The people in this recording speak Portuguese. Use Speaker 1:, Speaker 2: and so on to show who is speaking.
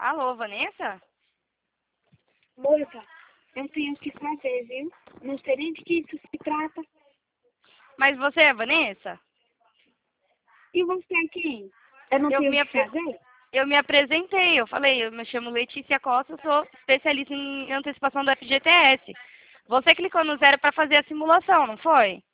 Speaker 1: Alô, Vanessa?
Speaker 2: Moça, eu tenho que fazer, viu? Não sei nem de que isso se trata.
Speaker 1: Mas você é Vanessa?
Speaker 2: E você é quem? Eu não tenho o que fazer?
Speaker 1: Eu me apresentei, eu falei, eu me chamo Letícia Costa, eu sou especialista em antecipação do FGTS. Você clicou no 0 para fazer a simulação, não foi?